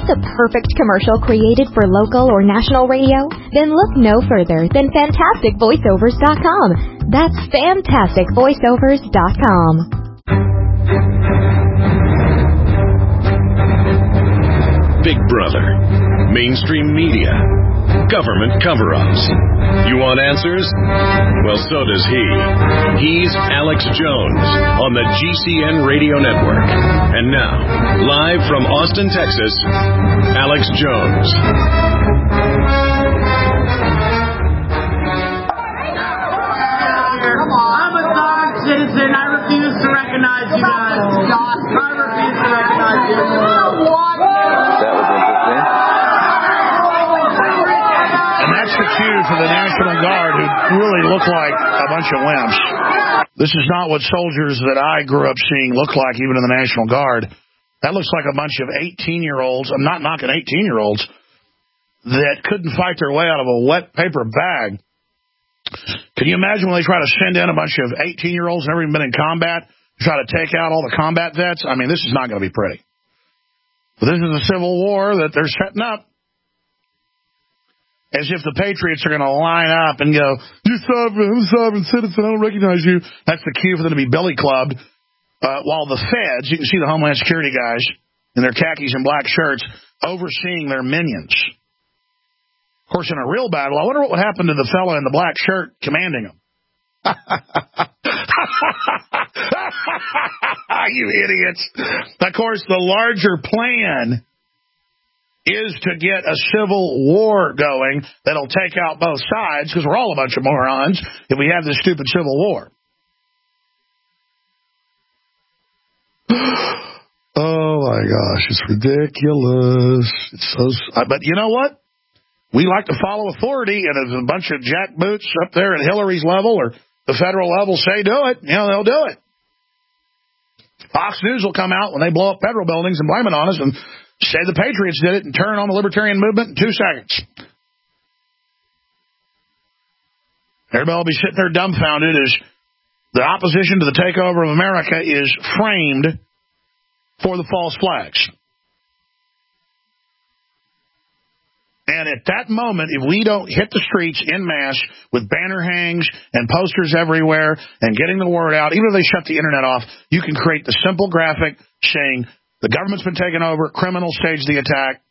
the perfect commercial created for local or national radio? Then look no further than FantasticVoiceovers.com. That's FantasticVoiceovers.com. Big Brother, mainstream media, government cover-ups. You want answers? Well, so does he. He's Alex Jones on the GCN Radio Network. And now, live from Austin, Texas, Alex Jones. Come on. I'm a sovereign citizen. I refuse to recognize you guys. I refuse to recognize you. That was interesting. And that's the cue for the National Guard, who really look like a bunch of wimps. This is not what soldiers that I grew up seeing look like, even in the National Guard. That looks like a bunch of 18-year-olds. I'm not knocking 18-year-olds that couldn't fight their way out of a wet paper bag. Can you imagine when they try to send in a bunch of 18-year-olds never even been in combat to try to take out all the combat vets? I mean, this is not going to be pretty. But this is a civil war that they're setting up. As if the patriots are going to line up and go, "You're sovereign, I'm a sovereign citizen, I don't recognize you." That's the cue for them to be belly clubbed. While the feds, you can see the Homeland Security guys in their khakis and black shirts overseeing their minions. Of course, in a real battle, I wonder what would happen to the fella in the black shirt commanding them. You idiots. Of course, the larger plan is to get a civil war going that'll take out both sides, because we're all a bunch of morons if we have this stupid civil war. Oh, my gosh, it's ridiculous. It's so. But you know what? We like to follow authority, and if a bunch of jackboots up there at Hillary's level or the federal level say do it, they'll do it. Fox News will come out when they blow up federal buildings and blame it on us and say the Patriots did it and turn on the libertarian movement in 2 seconds. Everybody will be sitting there dumbfounded as the opposition to the takeover of America is framed for the false flags. And at that moment, if we don't hit the streets en masse with banner hangs and posters everywhere and getting the word out, even if they shut the internet off, you can create the simple graphic saying the government's been taken over, criminals staged the attack,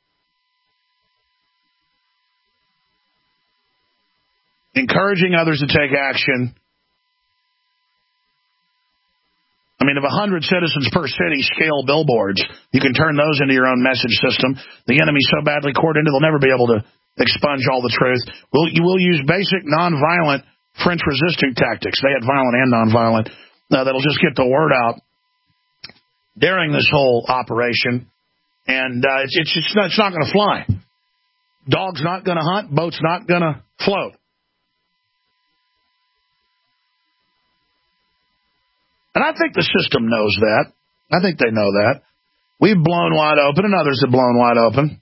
encouraging others to take action. I mean, if 100 citizens per city scale billboards, you can turn those into your own message system. The enemy's so badly coordinated, they'll never be able to expunge all the truth. You will use basic nonviolent French resisting tactics. They had violent and nonviolent. That'll just get the word out during this whole operation. And it's not going to fly. Dog's not going to hunt. Boat's not going to float. And I think the system knows that. I think they know that. We've blown wide open, and others have blown wide open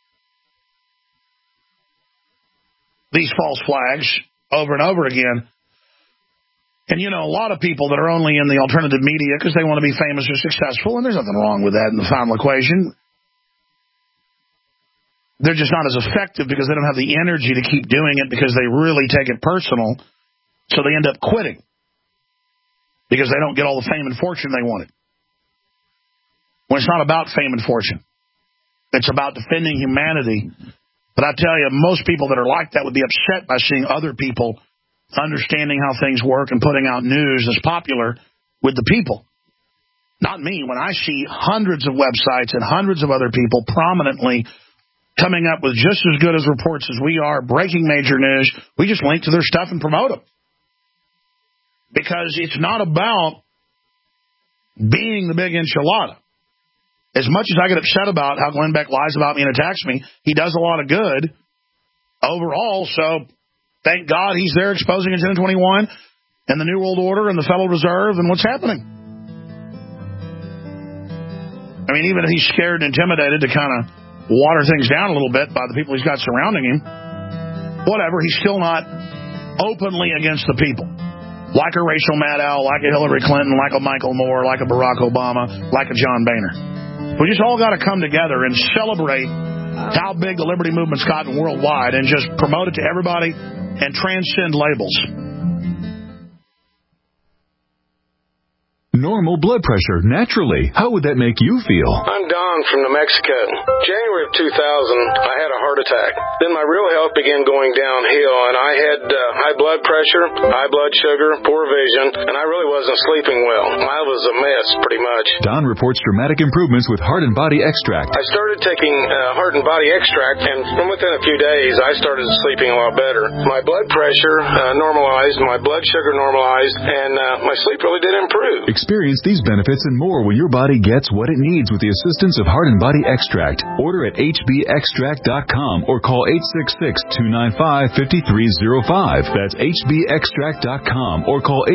these false flags over and over again. And, a lot of people that are only in the alternative media because they want to be famous or successful, and there's nothing wrong with that in the final equation. They're just not as effective because they don't have the energy to keep doing it because they really take it personal, so they end up quitting. Because they don't get all the fame and fortune they wanted. When it's not about fame and fortune. It's about defending humanity. But I tell you, most people that are like that would be upset by seeing other people understanding how things work and putting out news that's popular with the people. Not me. When I see hundreds of websites and hundreds of other people prominently coming up with just as good as reports as we are, breaking major news, we just link to their stuff and promote them. Because it's not about being the big enchilada. As much as I get upset about how Glenn Beck lies about me and attacks me, he does a lot of good overall. So thank God he's there exposing Agenda 21 and the New World Order and the Federal Reserve and what's happening. I mean, even if he's scared and intimidated to kind of water things down a little bit by the people he's got surrounding him, whatever, he's still not openly against the people. Like a Rachel Maddow, like a Hillary Clinton, like a Michael Moore, like a Barack Obama, like a John Boehner. We just all got to come together and celebrate how big the liberty movement's gotten worldwide and just promote it to everybody and transcend labels. Normal blood pressure, naturally. How would that make you feel? I'm Don from New Mexico. January of 2000, I had a heart attack. Then my real health began going downhill, and I had high blood pressure, high blood sugar, poor vision, and I really wasn't sleeping well. I was a mess, pretty much. Don reports dramatic improvements with Heart and Body Extract. I started taking Heart and Body Extract, and within a few days, I started sleeping a lot better. My blood pressure normalized, my blood sugar normalized, and my sleep really did improve. Experience these benefits and more when your body gets what it needs with the assistance of Heart and Body Extract. Order at hbextract.com or call 866-295-5305. That's hbextract.com or call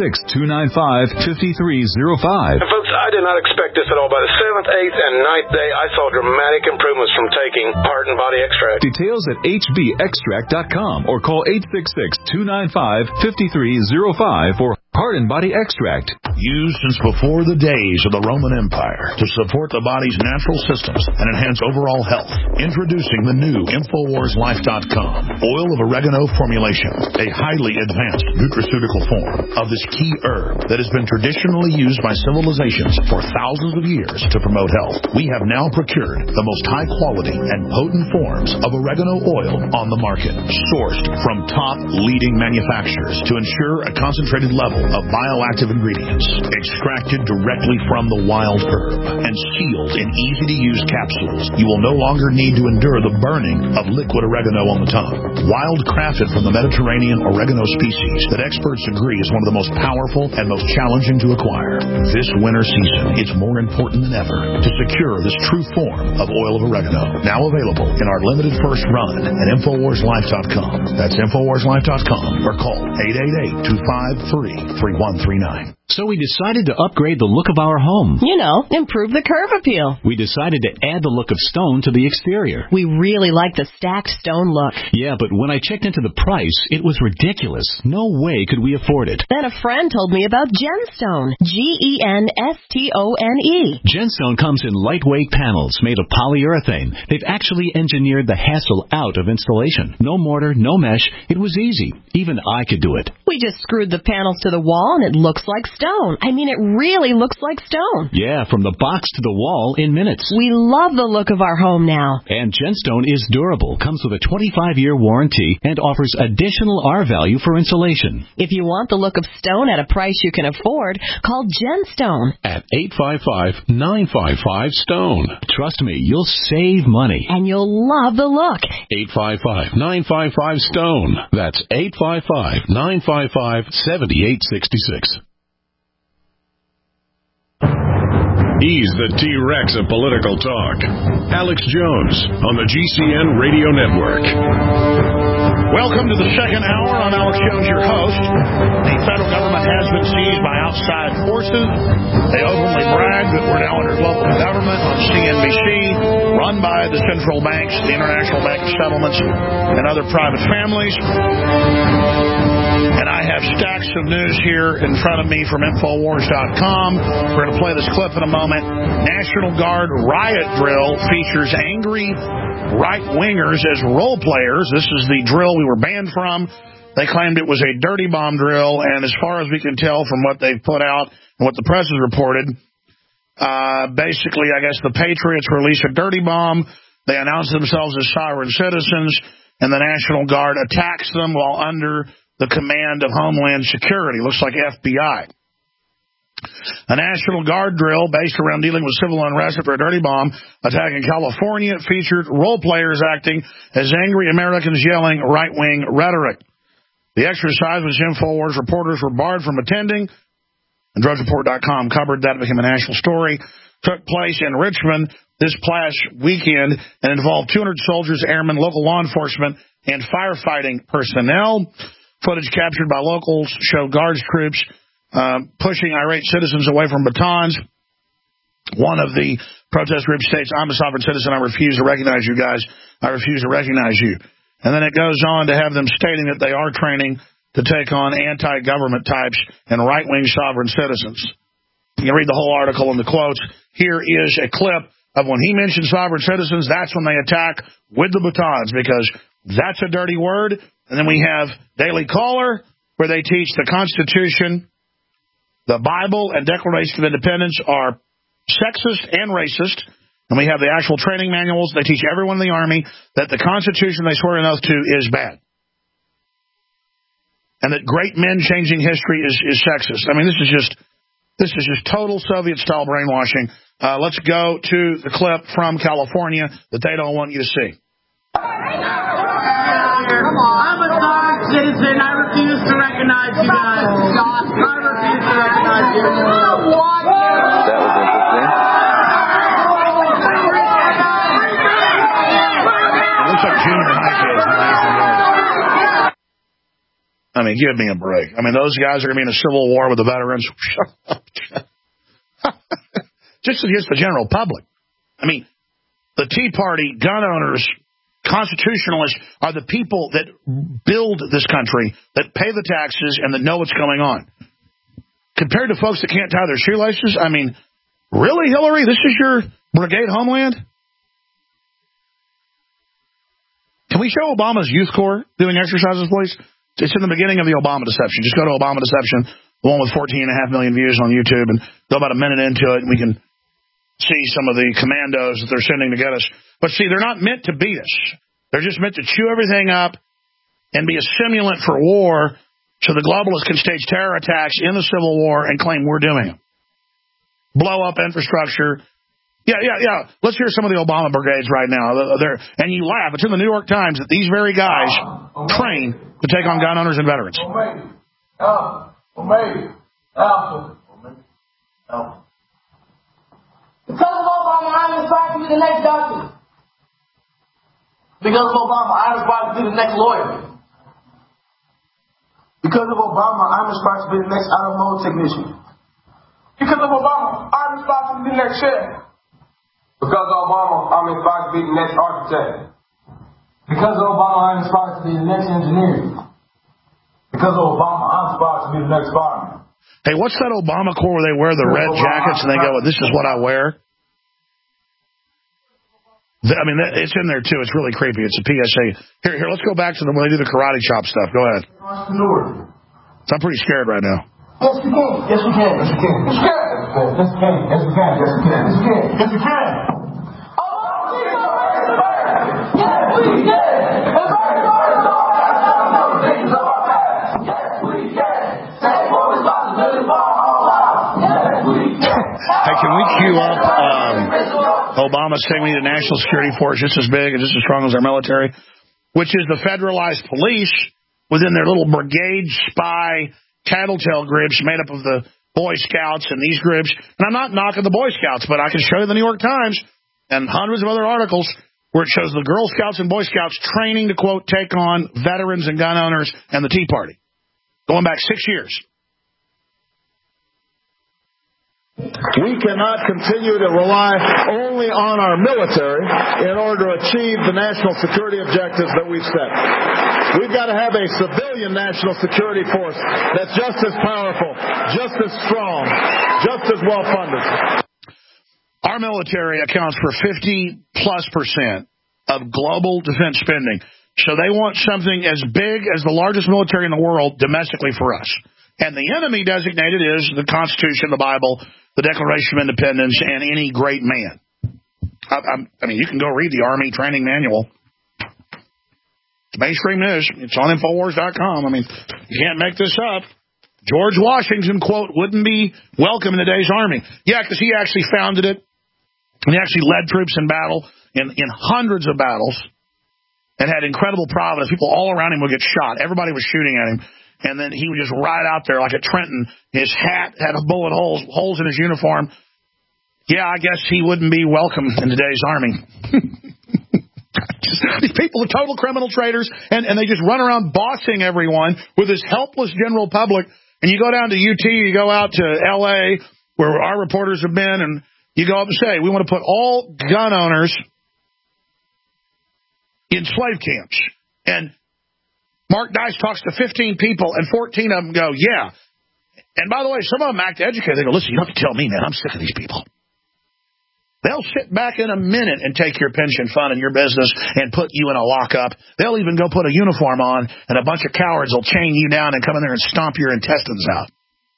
866-295-5305. And folks, I did not expect this at all. By the 7th, 8th, and 9th day, I saw dramatic improvements from taking Heart and Body Extract. Details at hbextract.com or call 866-295-5305 for Heart and Body Extract. Used since before the days of the Roman Empire to support the body's natural systems and enhance overall health. Introducing the new InfoWarsLife.com oil of oregano formulation, a highly advanced nutraceutical form of this key herb that has been traditionally used by civilizations for thousands of years to promote health. We have now procured the most high quality and potent forms of oregano oil on the market, sourced from top leading manufacturers to ensure a concentrated level of bioactive ingredients, extracted directly from the wild herb and sealed in easy-to-use capsules. You will no longer need to endure the burning of liquid oregano on the tongue. Wild crafted from the Mediterranean oregano species that experts agree is one of the most powerful and most challenging to acquire. This winter season, it's more important than ever to secure this true form of oil of oregano. Now available in our limited first run at InfoWarsLife.com. That's InfoWarsLife.com or call 888-253-3139. So we decided to upgrade the look of our home. You know, improve the curve appeal. We decided to add the look of stone to the exterior. We really like the stacked stone look. Yeah, but when I checked into the price, it was ridiculous. No way could we afford it. Then a friend told me about Genstone. Genstone. Genstone comes in lightweight panels made of polyurethane. They've actually engineered the hassle out of installation. No mortar, no mesh. It was easy. Even I could do it. We just screwed the panels to the wall and it looks like stone. I mean, it really looks like stone. Yeah, from the box to the wall in minutes. We love the look of our home now. And Genstone is durable, comes with a 25-year warranty, and offers additional R value for insulation. If you want the look of stone at a price you can afford, call Genstone at 855-955-STONE. Trust me, you'll save money. And you'll love the look. 855-955-STONE. That's 855-955-7866. He's the T-Rex of political talk. Alex Jones on the GCN Radio Network. Welcome to the second hour. I'm Alex Jones, your host. The federal government has been seized by outside forces. They openly brag that we're now under global government on CNBC, run by the central banks, the International Bank of Settlements, and other private families. And I have stacks of news here in front of me from Infowars.com. We're going to play this clip in a moment. National Guard riot drill features angry right-wingers as role players. This is the drill we were banned from. They claimed it was a dirty bomb drill, and as far as we can tell from what they've put out and what the press has reported, basically, I guess the Patriots released a dirty bomb. They announced themselves as sovereign citizens, and the National Guard attacks them while under the command of Homeland Security. Looks like FBI. A National Guard drill based around dealing with civil unrest after a dirty bomb attack in California. It featured role players acting as angry Americans yelling right-wing rhetoric. The exercise, which InfoWars reporters were barred from attending, and DrudgeReport.com covered that. It became a national story. Took place in Richmond this past weekend and involved 200 soldiers, airmen, local law enforcement, and firefighting personnel. Footage captured by locals showed Guards troops pushing irate citizens away from batons. One of the protest groups states, "I'm a sovereign citizen. I refuse to recognize you guys. I refuse to recognize you." And then it goes on to have them stating that they are training to take on anti-government types and right-wing sovereign citizens. You can read the whole article and the quotes. Here is a clip of when he mentions sovereign citizens, that's when they attack with the batons, because that's a dirty word. And then we have Daily Caller, where they teach the Constitution, the Bible, and Declaration of Independence are sexist and racist. And we have the actual training manuals. They teach everyone in the Army that the Constitution they swear an oath to is bad. And that great men changing history is sexist. I mean, this is just total Soviet-style brainwashing. Let's go to the clip from California that they don't want you to see. I'm a sovereign citizen. I refuse to recognize you guys. I refuse to recognize you. That was interesting. It looks like junior high kids. I mean, give me a break. I mean, those guys are going to be in a civil war with the veterans. Shut up. Just against the general public. I mean, the Tea Party, gun owners, constitutionalists are the people that build this country, that pay the taxes, and that know what's going on. Compared to folks that can't tie their shoelaces, I mean, really, Hillary? This is your brigade homeland? Can we show Obama's youth corps doing exercises, please? It's in the beginning of the Obama Deception. Just go to Obama Deception, the one with 14.5 million views on YouTube, and go about a minute into it, and we can see some of the commandos that they're sending to get us. But see, they're not meant to beat us. They're just meant to chew everything up and be a simulant for war so the globalists can stage terror attacks in the Civil War and claim we're doing it. Blow up infrastructure. Yeah. Let's hear some of the Obama brigades right now. And you laugh. It's in the New York Times that these very guys train to take on gun owners and veterans. Because of Obama, I'm inspired to be the next doctor. Because of Obama, I'm inspired to be the next lawyer. Because of Obama, I'm inspired to be the next automotive technician. Because of Obama, I'm inspired to be the next chef. Because of Obama, I'm inspired to be the next architect. Because of Obama, I'm inspired to be the next engineer. Because of Obama, I'm inspired to be the next fireman. Hey, what's that Obama Corps where they wear the red jackets and they go, this is what I wear? I mean, it's in there, too. It's really creepy. It's a PSA. Here, let's go back to when they do the karate chop stuff. Go ahead. So I'm pretty scared right now. Yes, we can. Yes, we can. Yes, we can. Yes, we can. Yes, we can. Yes, we can. Yes, we can. Yes, we can. Yes, we can. Yes, we can. Hey, can we cue up Obama saying we need a national security force just as big and just as strong as our military, which is the federalized police within their little brigade spy tattletale groups made up of the Boy Scouts and these groups. And I'm not knocking the Boy Scouts, but I can show you the New York Times and hundreds of other articles where it shows the Girl Scouts and Boy Scouts training to, quote, take on veterans and gun owners and the Tea Party, going back 6 years. We cannot continue to rely only on our military in order to achieve the national security objectives that we've set. We've got to have a civilian national security force that's just as powerful, just as strong, just as well funded. Our military accounts for 50+% of global defense spending. So they want something as big as the largest military in the world domestically for us. And the enemy designated is the Constitution, the Bible, the Declaration of Independence, and any great man. I mean, you can go read the Army Training Manual. It's mainstream news. It's on Infowars.com. I mean, you can't make this up. George Washington, quote, wouldn't be welcome in today's Army. Yeah, because he actually founded it. And he actually led troops in battle, in hundreds of battles, and had incredible prowess. People all around him would get shot. Everybody was shooting at him. And then he would just ride out there like at Trenton. His hat had a bullet holes in his uniform. Yeah, I guess he wouldn't be welcome in today's Army. These people are total criminal traders, and they just run around bossing everyone with this helpless general public. And you go down to UT, you go out to L.A., where our reporters have been, and you go up and say, we want to put all gun owners in slave camps. And Mark Dice talks to 15 people, and 14 of them go, yeah. And by the way, some of them act educated. They go, listen, you don't have to tell me, man. I'm sick of these people. They'll sit back in a minute and take your pension fund and your business and put you in a lockup. They'll even go put a uniform on, and a bunch of cowards will chain you down and come in there and stomp your intestines out.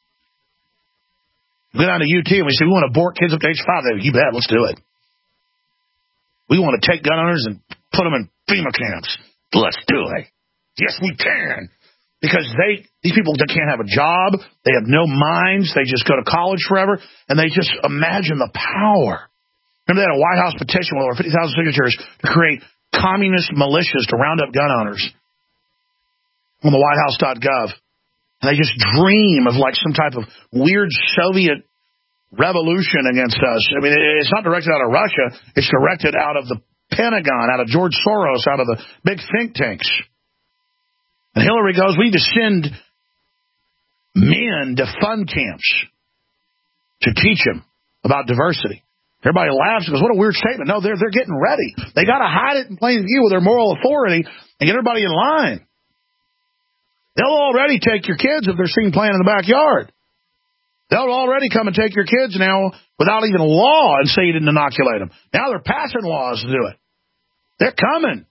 We go down to UT and we say, we want to abort kids up to age 5. They go, you bet, let's do it. We want to take gun owners and put them in FEMA camps. Let's do it. Yes, we can. Because these people, they can't have a job. They have no minds. They just go to college forever, and they just imagine the power. Remember, they had a White House petition with over 50,000 signatures to create communist militias to round up gun owners on the whitehouse.gov. And they just dream of like some type of weird Soviet revolution against us. I mean, it's not directed out of Russia. It's directed out of the Pentagon, out of George Soros, out of the big think tanks. And Hillary goes, we need to send men to fun camps to teach them about diversity. Everybody laughs and goes, what a weird statement. No, they're getting ready. They got to hide it in plain view with their moral authority and get everybody in line. They'll already take your kids if they're seen playing in the backyard. They'll already come and take your kids now without even law and say you didn't inoculate them. Now they're passing laws to do it. They're coming.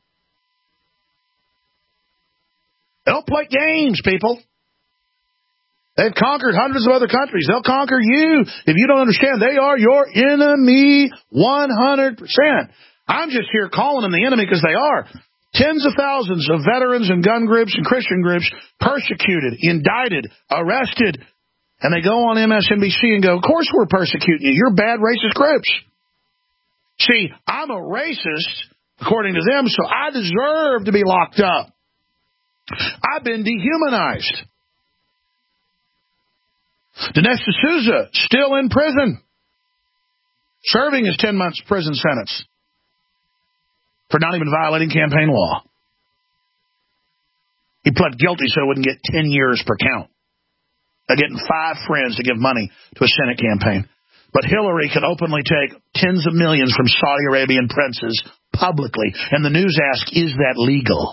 They don't play games, people. They've conquered hundreds of other countries. They'll conquer you. If you don't understand, they are your enemy 100%. I'm just here calling them the enemy because they are. Tens of thousands of veterans and gun groups and Christian groups persecuted, indicted, arrested. And they go on MSNBC and go, of course we're persecuting you. You're bad racist groups. See, I'm a racist, according to them, so I deserve to be locked up. I've been dehumanized. Dinesh D'Souza, still in prison, serving his 10 months prison sentence for not even violating campaign law. He pled guilty so he wouldn't get 10 years per count. They're getting 5 friends to give money to a Senate campaign. But Hillary can openly take tens of millions from Saudi Arabian princes publicly. And the news asks, is that legal?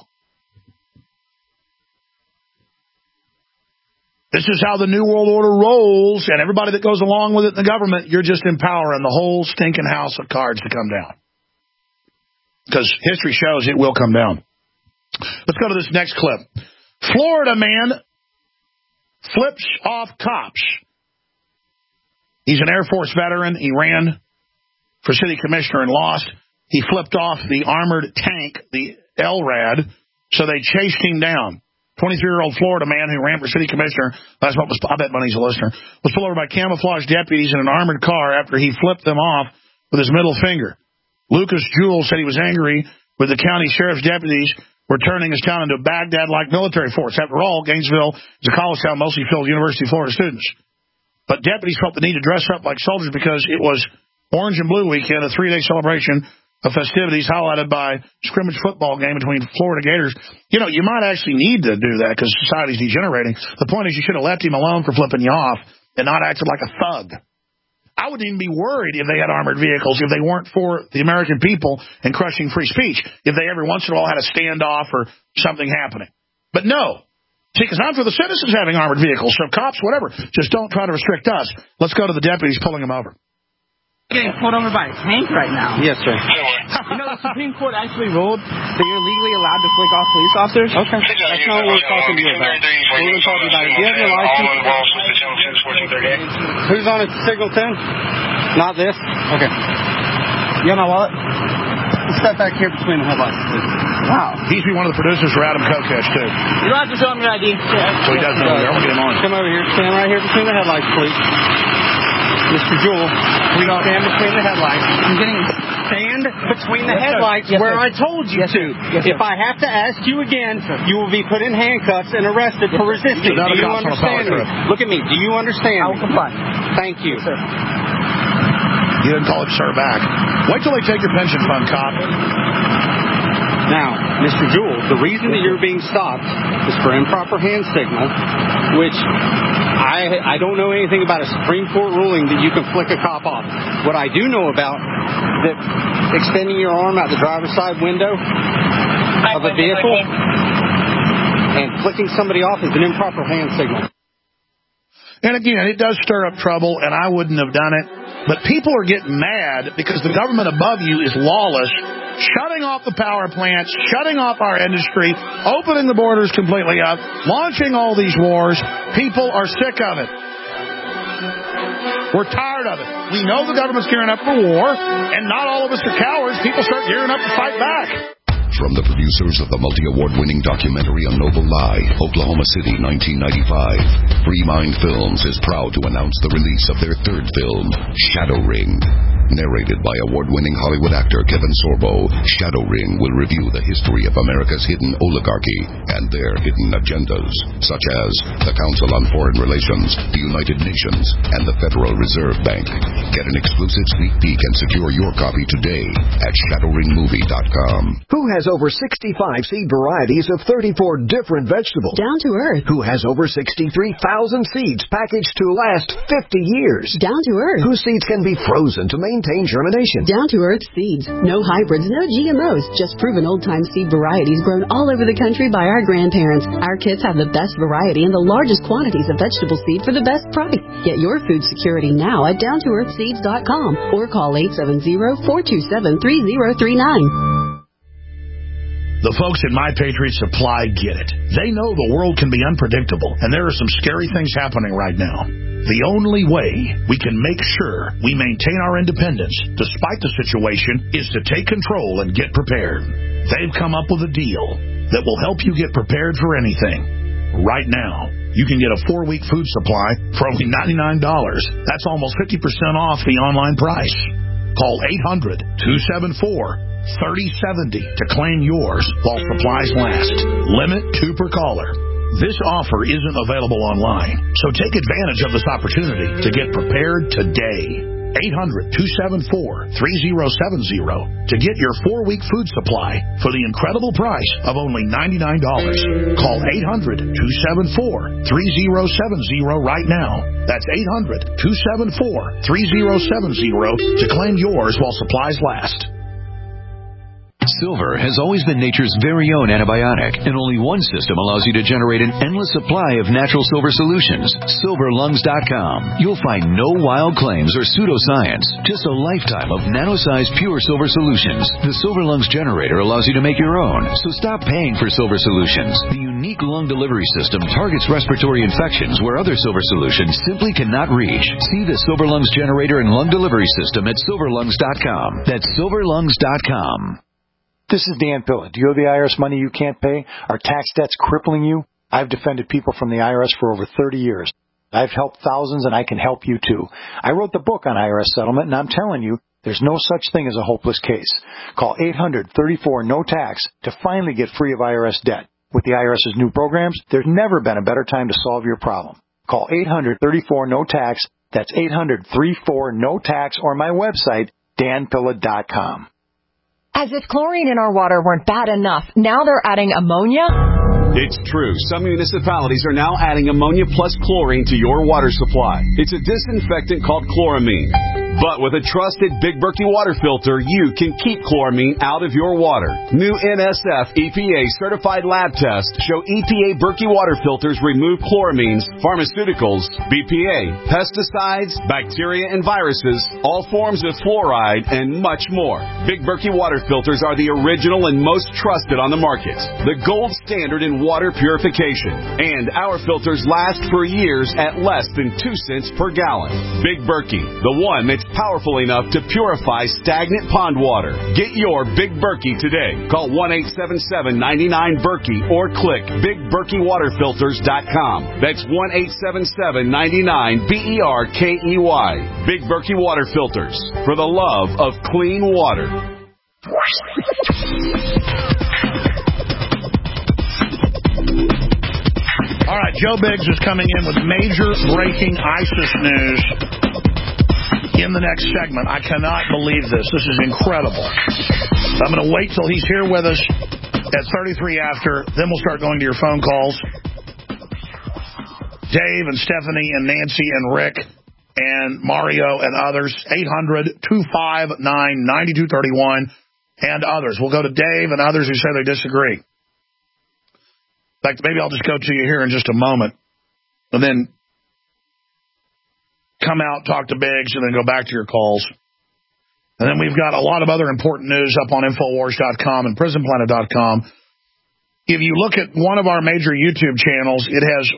This is how the New World Order rolls, and everybody that goes along with it in the government, you're just empowering the whole stinking house of cards to come down. Because history shows it will come down. Let's go to this next clip. Florida man flips off cops. He's an Air Force veteran. He ran for city commissioner and lost. He flipped off the armored tank, the LRAD, so they chased him down. 23-year-old Florida man who ran for city commissioner, that's what was, I bet money's a listener, was pulled over by camouflage deputies in an armored car after he flipped them off with his middle finger. Lucas Jewell said he was angry with the county sheriff's deputies were turning his town into a Baghdad-like military force. After all, Gainesville is a college town mostly filled with University of Florida students. But deputies felt the need to dress up like soldiers because it was Orange and Blue weekend, a 3-day celebration of festivities highlighted by scrimmage football game between Florida Gators. You know, you might actually need to do that because society's degenerating. The point is you should have left him alone for flipping you off and not acted like a thug. I wouldn't even be worried if they had armored vehicles, if they weren't for the American people and crushing free speech, if they every once in a while had a standoff or something happening. But no. See, because I'm for the citizens having armored vehicles, so cops, whatever, just don't try to restrict us. Let's go to the deputies pulling them over. Getting pulled over by a tank right now. Yes, sir. You know, the Supreme Court actually ruled that you're legally allowed to flick off police officers. Okay. That's not what we're talking to you about. We're going to talk about it. Do you have your license? Who's on it? Signal 10? Not this? Okay. You have my wallet? Step back here between the headlights, please. Wow. He should be one of the producers for Adam Kokesh, too. You don't have to show him your ID. So he doesn't know. I'm going to get him on. Come over here. Stand right here between the headlights, please. Mr. Jewell, please stand between the headlights. I'm getting... Stand between the headlights where I told you to. If I have to ask you again, you will be put in handcuffs and arrested for resisting. Do you understand me? Look at me. Do you understand me? I will comply. Thank you. Yes, sir. You didn't call him sir back. Wait till they take your pension fund, cop. Now, Mr. Jewell, the reason that you're being stopped is for improper hand signal, which I don't know anything about a Supreme Court ruling that you can flick a cop off. What I do know about that extending your arm out the driver's side window of a vehicle and flicking somebody off is an improper hand signal. And again, it does stir up trouble, and I wouldn't have done it. But people are getting mad because the government above you is lawless, shutting off the power plants, shutting off our industry, opening the borders completely up, launching all these wars. People are sick of it. We're tired of it. We know the government's gearing up for war, and not all of us are cowards. People start gearing up to fight back. From the producers of the multi-award-winning documentary A Noble Lie, Oklahoma City, 1995, Free Mind Films is proud to announce the release of their third film, Shadow Ring. Narrated by award-winning Hollywood actor Kevin Sorbo, Shadow Ring will review the history of America's hidden oligarchy and their hidden agendas, such as the Council on Foreign Relations, the United Nations, and the Federal Reserve Bank. Get an exclusive sneak peek and secure your copy today at ShadowRingMovie.com. Who has over 65 seed varieties of 34 different vegetables? Down to Earth. Who has over 63,000 seeds packaged to last 50 years? Down to Earth. Whose seeds can be frozen to maintain germination? Down to Earth seeds. No hybrids, no GMOs, just proven old-time seed varieties grown all over the country by our grandparents. Our kits have the best variety and the largest quantities of vegetable seed for the best price. Get your food security now at downtoearthseeds.com or call 870-427-3039. The folks at My Patriot Supply get it. They know the world can be unpredictable, and there are some scary things happening right now. The only way we can make sure we maintain our independence, despite the situation, is to take control and get prepared. They've come up with a deal that will help you get prepared for anything. Right now, you can get a 4-week food supply for only $99. That's almost 50% off the online price. Call 800-274-3070 to claim yours while supplies last. Limit 2 per caller. This offer isn't available online, so take advantage of this opportunity to get prepared today. 800-274-3070 to get your 4-week food supply for the incredible price of only $99. Call 800-274-3070 right now. That's 800-274-3070 to claim yours while supplies last. Silver has always been nature's very own antibiotic, and only one system allows you to generate an endless supply of natural silver solutions. SilverLungs.com. You'll find no wild claims or pseudoscience, just a lifetime of nano-sized pure silver solutions. The Silver Lungs generator allows you to make your own, so stop paying for silver solutions. The unique lung delivery system targets respiratory infections where other silver solutions simply cannot reach. See the Silver Lungs generator and lung delivery system at SilverLungs.com. That's SilverLungs.com. This is Dan Pilla. Do you owe the IRS money you can't pay? Are tax debts crippling you? I've defended people from the IRS for over 30 years. I've helped thousands, and I can help you too. I wrote the book on IRS settlement, and I'm telling you, there's no such thing as a hopeless case. Call 800-34-NO-TAX to finally get free of IRS debt. With the IRS's new programs, there's never been a better time to solve your problem. Call 800-34-NO-TAX. That's 800-34-NO-TAX, or my website, danpilla.com. As if chlorine in our water weren't bad enough, now they're adding ammonia? It's true. Some municipalities are now adding ammonia plus chlorine to your water supply. It's a disinfectant called chloramine. But with a trusted Big Berkey water filter, you can keep chloramine out of your water. New NSF EPA certified lab tests show EPA Berkey water filters remove chloramines, pharmaceuticals, BPA, pesticides, bacteria and viruses, all forms of fluoride, and much more. Big Berkey water filters are the original and most trusted on the market. The gold standard in water purification. And our filters last for years at less than 2 cents per gallon. Big Berkey, the one that's powerful enough to purify stagnant pond water. Get your Big Berkey today. Call 1-877-99-BERKEY or click BigBerkeyWaterFilters.com. That's 1-877-99-BERKEY. Big Berkey Water Filters, for the love of clean water. All right, Joe Biggs is coming in with major breaking ISIS news in the next segment. I cannot believe this. This is incredible. I'm going to wait till he's here with us at 33 after. Then we'll start going to your phone calls. Dave and Stephanie and Nancy and Rick and Mario and others. 800-259-9231 and others. We'll go to Dave and others who say they disagree. In fact, maybe I'll just go to you here in just a moment. And then come out, talk to Biggs, and then go back to your calls. And then we've got a lot of other important news up on Infowars.com and PrisonPlanet.com. If you look at one of our major YouTube channels, it has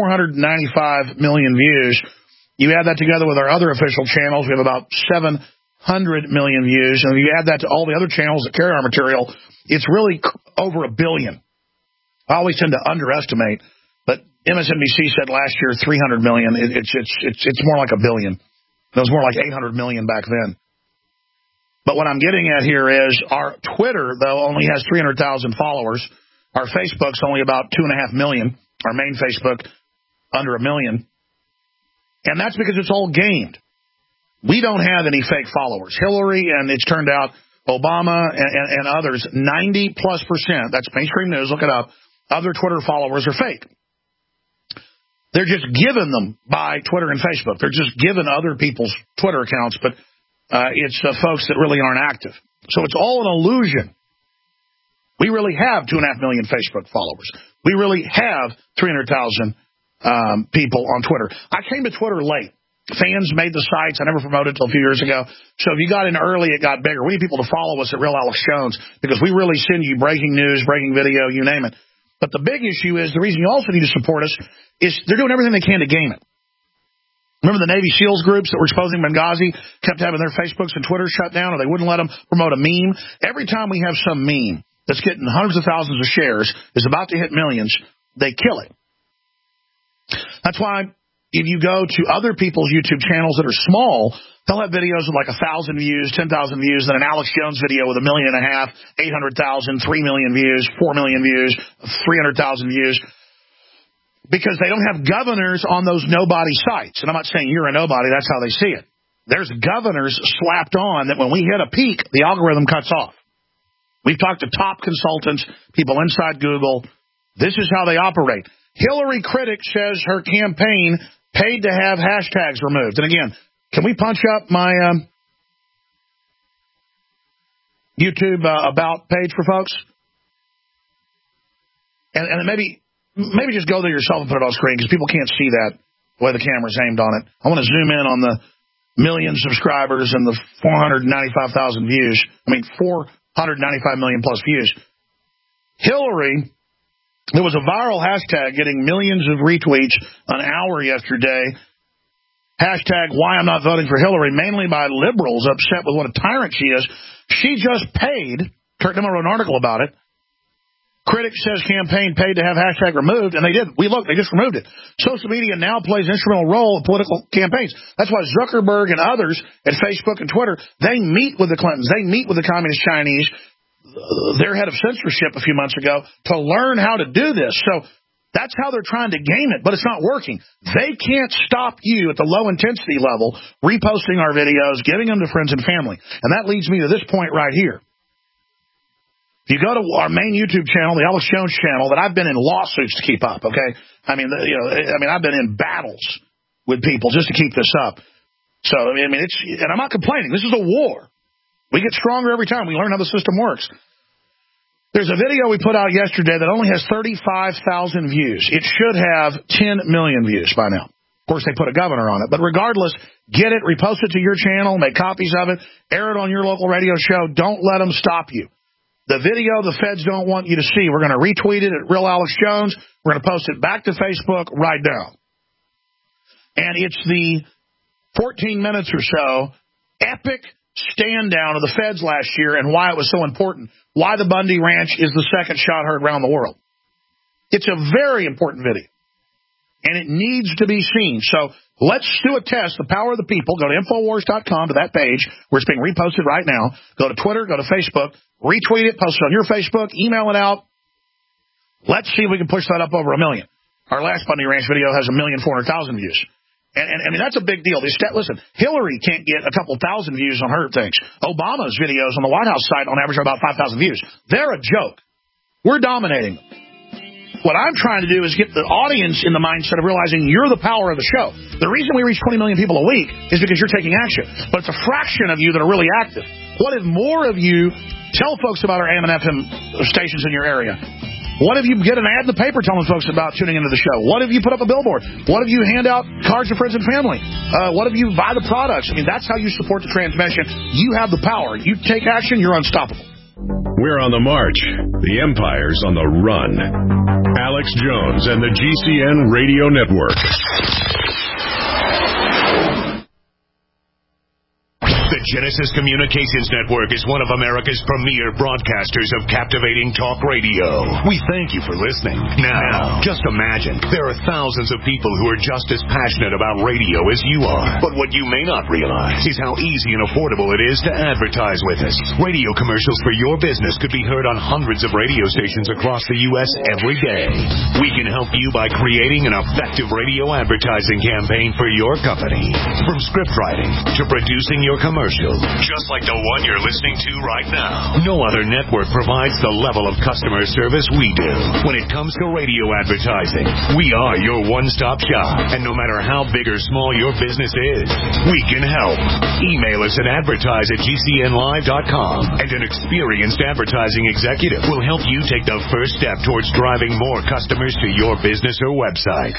495 million views. You add that together with our other official channels, we have about 700 million views. And if you add that to all the other channels that carry our material, it's really over 1 billion. I always tend to underestimate, but MSNBC said last year 300 million. It's more like 1 billion. It was more like 800 million back then. But what I'm getting at here is our Twitter, though, only has 300,000 followers. Our Facebook's only about 2.5 million. Our main Facebook, under 1 million. And that's because it's all gamed. We don't have any fake followers. Hillary, and it's turned out Obama and others, 90+%, that's mainstream news, look it up, other Twitter followers are fake. They're just given them by Twitter and Facebook. They're just given other people's Twitter accounts, but it's folks that really aren't active. So it's all an illusion. We really have 2.5 million Facebook followers. We really have 300,000 people on Twitter. I came to Twitter late. Fans made the sites. I never promoted it until a few years ago. So if you got in early, it got bigger. We need people to follow us at Real Alex Jones because we really send you breaking news, breaking video, you name it. But the big issue is the reason you also need to support us is they're doing everything they can to game it. Remember the Navy SEALs groups that were exposing Benghazi kept having their Facebooks and Twitter shut down, or they wouldn't let them promote a meme? Every time we have some meme that's getting hundreds of thousands of shares, is about to hit millions, they kill it. That's why if you go to other people's YouTube channels that are small, they'll have videos with like 1,000 views, 10,000 views, then an Alex Jones video with 1.5 million, 800,000, 3 million views, 4 million views, 300,000 views, because they don't have governors on those nobody sites. And I'm not saying you're a nobody, that's how they see it. There's governors slapped on that when we hit a peak, the algorithm cuts off. We've talked to top consultants, people inside Google. This is how they operate. Hillary critic says her campaign paid to have hashtags removed. And again, can we punch up my YouTube about page for folks? And maybe just go there yourself and put it on screen because people can't see that the way the camera's aimed on it. I want to zoom in on the million subscribers and the 495,000 views. 495 million plus views. Hillary, there was a viral hashtag getting millions of retweets an hour yesterday. Hashtag why I'm not voting for Hillary, mainly by liberals upset with what a tyrant she is. She just paid, Kurt Nimmer wrote an article about it. Critics says campaign paid to have hashtag removed, and they did. They just removed it. Social media now plays an instrumental role in political campaigns. That's why Zuckerberg and others at Facebook and Twitter, they meet with the Clintons. They meet with the Communist Chinese, their head of censorship a few months ago, to learn how to do this. So that's how they're trying to game it, but it's not working. They can't stop you at the low-intensity level reposting our videos, giving them to friends and family. And that leads me to this point right here. If you go to our main YouTube channel, the Alex Jones channel, that I've been in lawsuits to keep up, okay? I've been in battles with people just to keep this up. So, and I'm not complaining. This is a war. We get stronger every time. We learn how the system works. There's a video we put out yesterday that only has 35,000 views. It should have 10 million views by now. Of course, they put a governor on it. But regardless, get it, repost it to your channel, make copies of it, air it on your local radio show. Don't let them stop you. The video the feds don't want you to see, we're going to retweet it at Real Alex Jones. We're going to post it back to Facebook right now. And it's the 14 minutes or so epic stand down of the feds last year and why it was so important. Why the Bundy Ranch is the second shot heard around the world. It's a very important video. And it needs to be seen. So let's do a test, the power of the people. Go to Infowars.com to that page where it's being reposted right now. Go to Twitter, go to Facebook, retweet it, post it on your Facebook, email it out. Let's see if we can push that up over 1 million. Our last Bundy Ranch video has 1,400,000 views. And that's a big deal. Listen, Hillary can't get a couple thousand views on her things. Obama's videos on the White House site on average are about 5,000 views. They're a joke. We're dominating them. What I'm trying to do is get the audience in the mindset of realizing you're the power of the show. The reason we reach 20 million people a week is because you're taking action. But it's a fraction of you that are really active. What if more of you tell folks about our AM and FM stations in your area? What if you get an ad in the paper telling folks about tuning into the show? What if you put up a billboard? What if you hand out cards to friends and family? What if you buy the products? I mean, that's how you support the transmission. You have the power. You take action, you're unstoppable. We're on the march. The empire's on the run. Alex Jones and the GCN Radio Network. The Genesis Communications Network is one of America's premier broadcasters of captivating talk radio. We thank you for listening. Now, just imagine, there are thousands of people who are just as passionate about radio as you are. But what you may not realize is how easy and affordable it is to advertise with us. Radio commercials for your business could be heard on hundreds of radio stations across the U.S. every day. We can help you by creating an effective radio advertising campaign for your company. From script writing to producing your commercial, just like the one you're listening to right now. No other network provides the level of customer service we do. When it comes to radio advertising, we are your one-stop shop. And no matter how big or small your business is, we can help. Email us at advertise@gcnlive.com, and an experienced advertising executive will help you take the first step towards driving more customers to your business or website.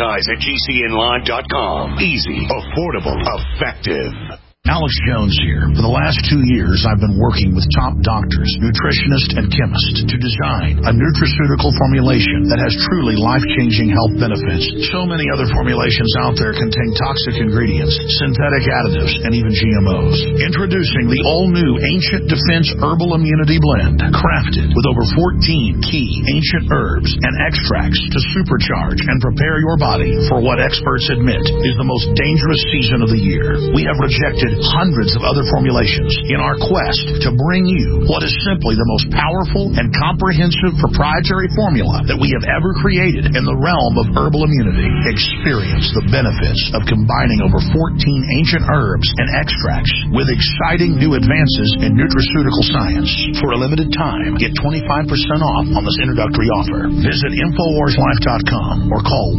Advertise@gcnlive.com. Easy, affordable, effective. Alex Jones here. For the last 2 years, I've been working with top doctors, nutritionists, and chemists to design a nutraceutical formulation that has truly life-changing health benefits. So many other formulations out there contain toxic ingredients, synthetic additives, and even GMOs. Introducing the all-new Ancient Defense Herbal Immunity Blend, crafted with over 14 key ancient herbs and extracts to supercharge and prepare your body for what experts admit is the most dangerous season of the year. We have rejected hundreds of other formulations in our quest to bring you what is simply the most powerful and comprehensive proprietary formula that we have ever created in the realm of herbal immunity. Experience the benefits of combining over 14 ancient herbs and extracts with exciting new advances in nutraceutical science. For a limited time, get 25% off on this introductory offer. Visit InfoWarsLife.com or call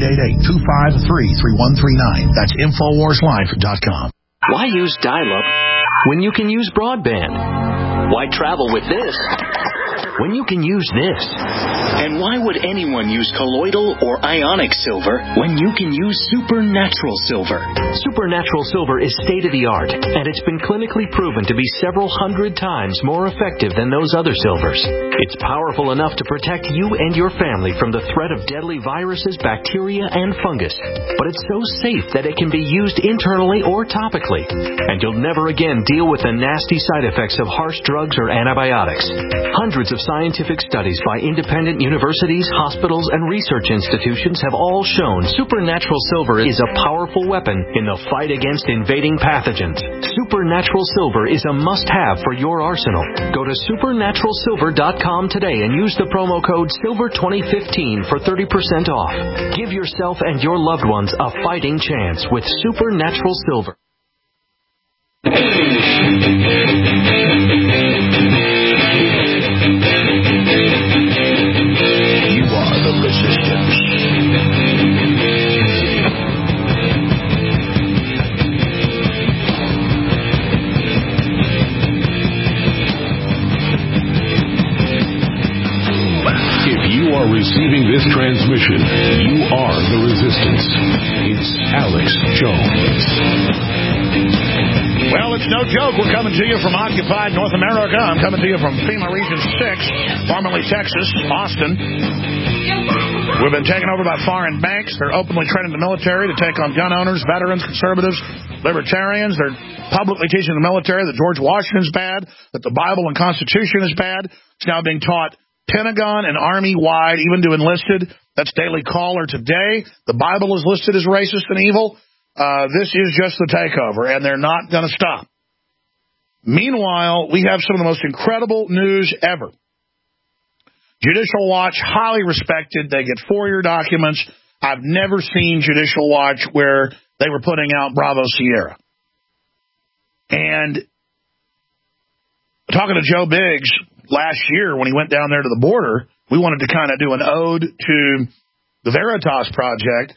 1-888-253-3139. That's InfoWarsLife.com. Why use dial-up when you can use broadband? Why travel with this when you can use this? And why would anyone use colloidal or ionic silver when you can use supernatural silver? Supernatural silver is state-of-the-art, and it's been clinically proven to be several hundred times more effective than those other silvers. It's powerful enough to protect you and your family from the threat of deadly viruses, bacteria, and fungus. But it's so safe that it can be used internally or topically. And you'll never again deal with the nasty side effects of harsh drugs or antibiotics. Hundreds of scientific studies by independent universities, hospitals, and research institutions have all shown supernatural silver is a powerful weapon in the fight against invading pathogens. Supernatural silver is a must-have for your arsenal. Go to supernaturalsilver.com today and use the promo code SILVER2015 for 30% off. Give yourself and your loved ones a fighting chance with Supernatural Silver. Receiving this transmission, you are the resistance. It's Alex Jones. Well, it's no joke. We're coming to you from occupied North America. I'm coming to you from FEMA Region 6, formerly Texas, Austin. We've been taken over by foreign banks. They're openly training the military to take on gun owners, veterans, conservatives, libertarians. They're publicly teaching the military that George Washington's bad, that the Bible and Constitution is bad. It's now being taught Pentagon and Army-wide, even to enlisted. That's Daily Caller today. The Bible is listed as racist and evil. This is just the takeover, and they're not going to stop. Meanwhile, we have some of the most incredible news ever. Judicial Watch, highly respected. They get FOIA documents. I've never seen Judicial Watch where they were putting out Bravo Sierra. And talking to Joe Biggs last year when he went down there to the border, we wanted to kind of do an ode to the Veritas Project,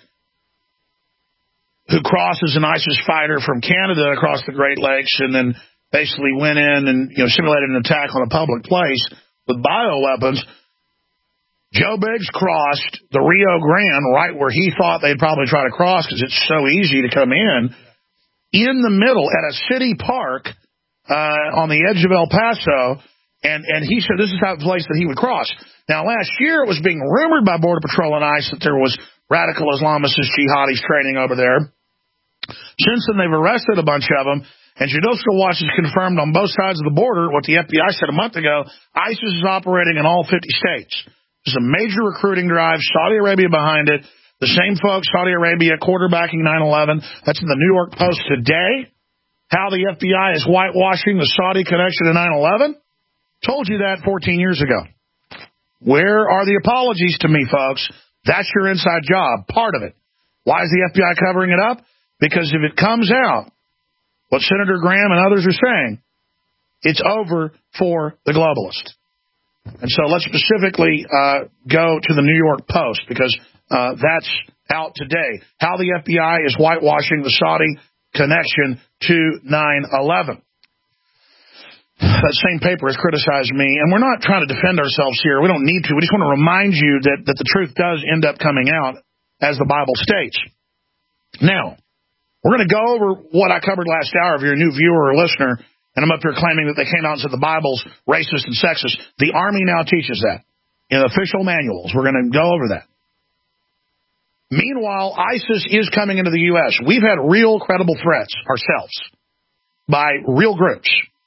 who crosses an ISIS fighter from Canada across the Great Lakes and then basically went in and simulated an attack on a public place with bioweapons. Joe Biggs crossed the Rio Grande right where he thought they'd probably try to cross because it's so easy to come in the middle at a city park on the edge of El Paso, and he said this is the place that he would cross. Now, last year it was being rumored by Border Patrol and ICE that there was radical Islamicist jihadis training over there. Since then, they've arrested a bunch of them, and Judicial Watch has confirmed on both sides of the border what the FBI said a month ago. ISIS is operating in all 50 states. There's a major recruiting drive, Saudi Arabia behind it. The same folks, Saudi Arabia, quarterbacking 9/11. That's in the New York Post today. How the FBI is whitewashing the Saudi connection to 9/11. Told you that 14 years ago. Where are the apologies to me, folks? That's your inside job, part of it. Why is the FBI covering it up? Because if it comes out, what Senator Graham and others are saying, it's over for the globalists. And so let's specifically go to the New York Post, because that's out today. How the FBI is whitewashing the Saudi connection to 9/11. That same paper has criticized me, and we're not trying to defend ourselves here. We don't need to. We just want to remind you that the truth does end up coming out, as the Bible states. Now, we're going to go over what I covered last hour if you're a new viewer or listener, and I'm up here claiming that they came out and said the Bible's racist and sexist. The Army now teaches that in official manuals. We're going to go over that. Meanwhile, ISIS is coming into the U.S. We've had real credible threats ourselves by real groups.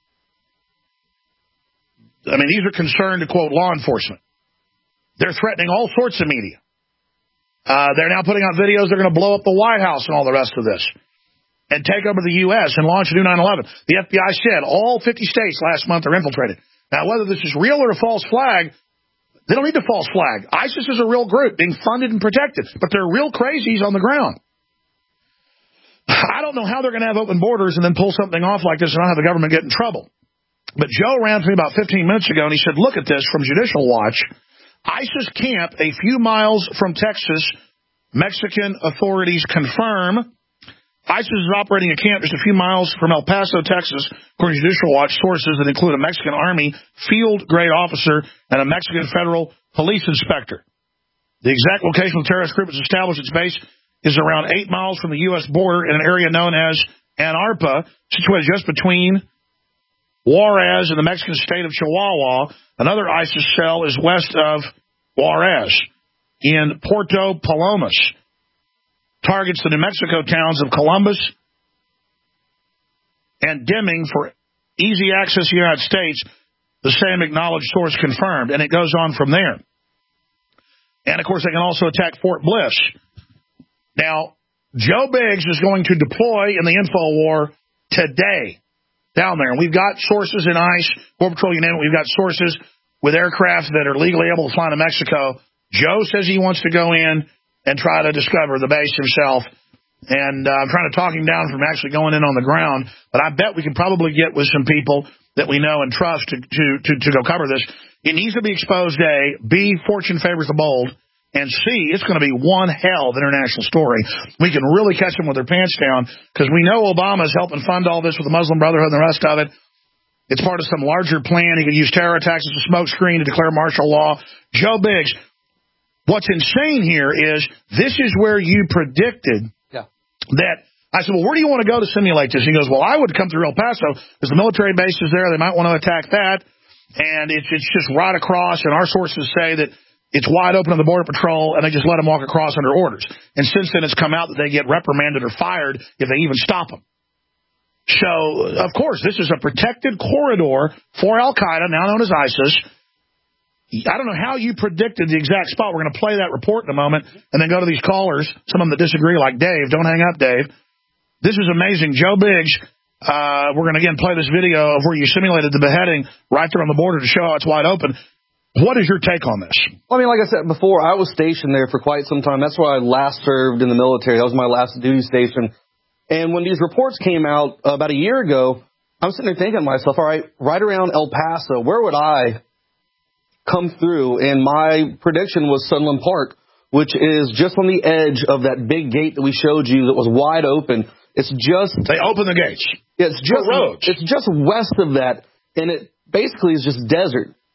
I mean, these are concerned, to quote law enforcement. They're threatening all sorts of media. They're now putting out videos they're going to blow up the White House and all the rest of this and take over the U.S. and launch a new 9/11. The FBI said all 50 states last month are infiltrated. Now, whether this is real or a false flag, they don't need a false flag. ISIS is a real group being funded and protected, but they're real crazies on the ground. I don't know how they're going to have open borders and then pull something off like this and not have the government get in trouble. But Joe ran to me about 15 minutes ago, and he said, look at this from Judicial Watch. ISIS camp a few miles from Texas. Mexican authorities confirm. ISIS is operating a camp just a few miles from El Paso, Texas, according to Judicial Watch sources that include a Mexican Army field-grade officer and a Mexican federal police inspector. The exact location of the terrorist group has established its base is around 8 miles from the U.S. border in an area known as Anarpa, situated just between Juarez in the Mexican state of Chihuahua. Another ISIS cell is west of Juarez in Puerto Palomas. Targets the New Mexico towns of Columbus and Deming for easy access to the United States. The same acknowledged source confirmed, and it goes on from there. And, of course, they can also attack Fort Bliss. Now, Joe Biggs is going to deploy in the info war today down there. And we've got sources in ICE, Border Patrol, you name it. We've got sources with aircraft that are legally able to fly to Mexico. Joe says he wants to go in and try to discover the base himself. And I'm trying to talk him down from actually going in on the ground. But I bet we can probably get with some people that we know and trust to go cover this. It needs to be exposed, A. B, fortune favors the bold. And C, it's going to be one hell of an international story. We can really catch them with their pants down because we know Obama is helping fund all this with the Muslim Brotherhood and the rest of it. It's part of some larger plan. He could use terror attacks as a smokescreen to declare martial law. Joe Biggs, what's insane here is this is where you predicted that. I said, well, where do you want to go to simulate this? He goes, well, I would come through El Paso because the military base is there. They might want to attack that. And it's just right across. And our sources say that it's wide open on the Border Patrol, and they just let them walk across under orders. And since then, it's come out that they get reprimanded or fired if they even stop them. So, of course, this is a protected corridor for Al-Qaeda, now known as ISIS. I don't know how you predicted the exact spot. We're going to play that report in a moment and then go to these callers, some of them that disagree, like Dave. Don't hang up, Dave. This is amazing. Joe Biggs, we're going to, again, play this video of where you simulated the beheading right there on the border to show how it's wide open. What is your take on this? Well, I mean, like I said before, I was stationed there for quite some time. That's where I last served in the military. That was my last duty station. And when these reports came out about a year ago, I'm sitting there thinking to myself, all right, right around El Paso, where would I come through? And my prediction was Sunland Park, which is just on the edge of that big gate that we showed you that was wide open. It's just... They open the gates. It's just west of that, and it basically is just desert.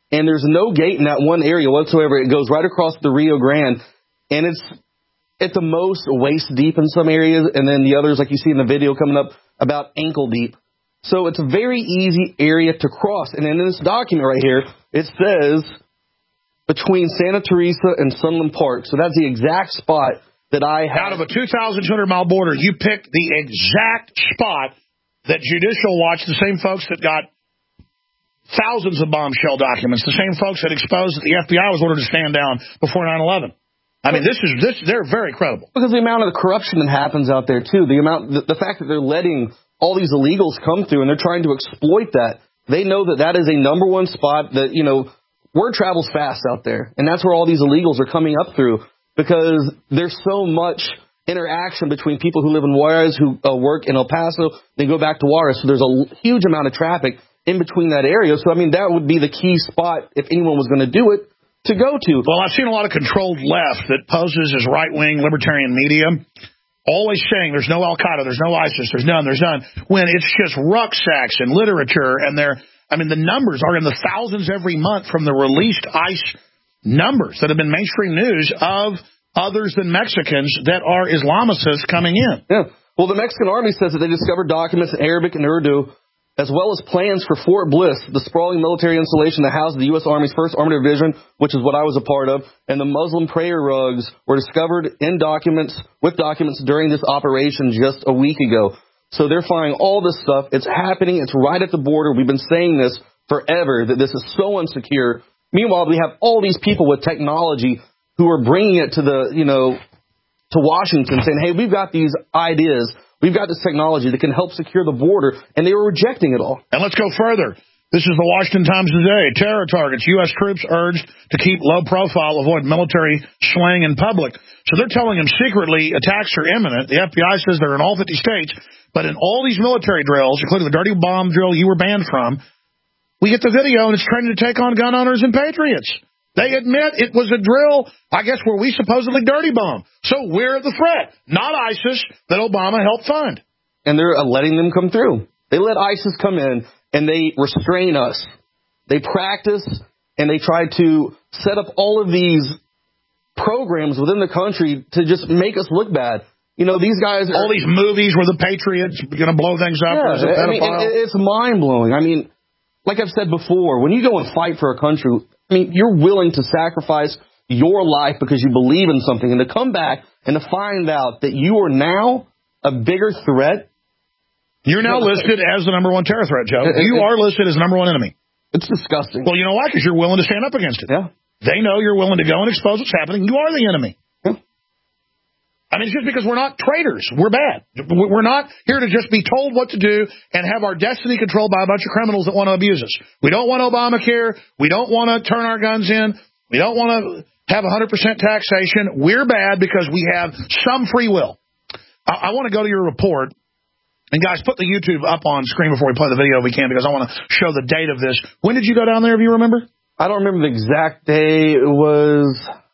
and there's no gate in that one area whatsoever. It goes right across the Rio Grande, and it's at the most waist deep in some areas, and then the others, like you see in the video coming up, about ankle deep. So it's a very easy area to cross. And in this document right here, it says between Santa Teresa and Sunland Park. So that's the exact spot that I have. Out of a 2,200-mile border, you picked the exact spot that Judicial Watch, the same folks that got thousands of bombshell documents, the same folks that exposed that the FBI was ordered to stand down before 9/11. I mean, they're very credible. Because the amount of the corruption that happens out there, too, the fact that they're letting all these illegals come through and they're trying to exploit that, they know that that is a number one spot that, word travels fast out there. And that's where all these illegals are coming up through, because there's so much interaction between people who live in Juarez, who work in El Paso, they go back to Juarez. So there's a huge amount of traffic in between that area. So, that would be the key spot if anyone was going to do it, to go to. Well, I've seen a lot of controlled left that poses as right-wing libertarian media, always saying there's no Al-Qaeda, there's no ISIS, there's none, when it's just rucksacks and literature, and the numbers are in the thousands every month from the released ICE numbers that have been mainstream news of others than Mexicans that are Islamicists coming in. Yeah. Well, the Mexican army says that they discovered documents in Arabic and Urdu, as well as plans for Fort Bliss, the sprawling military installation that housed the U.S. Army's 1st Armored Division, which is what I was a part of, and the Muslim prayer rugs were discovered with documents during this operation just a week ago. So they're finding all this stuff. It's happening. It's right at the border. We've been saying this forever, that this is so unsecure. Meanwhile, we have all these people with technology who are bringing it to to Washington, saying, hey, we've got these ideas. We've got this technology that can help secure the border, and they were rejecting it all. And let's go further. This is the Washington Times today. Terror targets. U.S. troops urged to keep low profile, avoid military slang in public. So they're telling them secretly attacks are imminent. The FBI says they're in all 50 states, but in all these military drills, including the dirty bomb drill you were banned from, we get the video, and it's training to take on gun owners and patriots. They admit it was a drill, I guess, where we supposedly dirty bomb. So we're the threat, not ISIS that Obama helped fund. And they're letting them come through. They let ISIS come in, and they restrain us. They practice, and they try to set up all of these programs within the country to just make us look bad. These guys are... All these movies where the Patriots are going to blow things up. Yeah, it's mind-blowing. Like I've said before, when you go and fight for a country... you're willing to sacrifice your life because you believe in something, and to come back and to find out that you are now a bigger threat. You're now listed as the number one terror threat, Joe. You are listed as the number one enemy. It's disgusting. Well, you know why? Because you're willing to stand up against it. Yeah. They know you're willing to go and expose what's happening. You are the enemy. Yeah. It's just because we're not traitors. We're bad. We're not here to just be told what to do and have our destiny controlled by a bunch of criminals that want to abuse us. We don't want Obamacare. We don't want to turn our guns in. We don't want to have 100% taxation. We're bad because we have some free will. I want to go to your report. And, guys, put the YouTube up on screen before we play the video if we can, because I want to show the date of this. When did you go down there, if you remember? I don't remember the exact day. It was...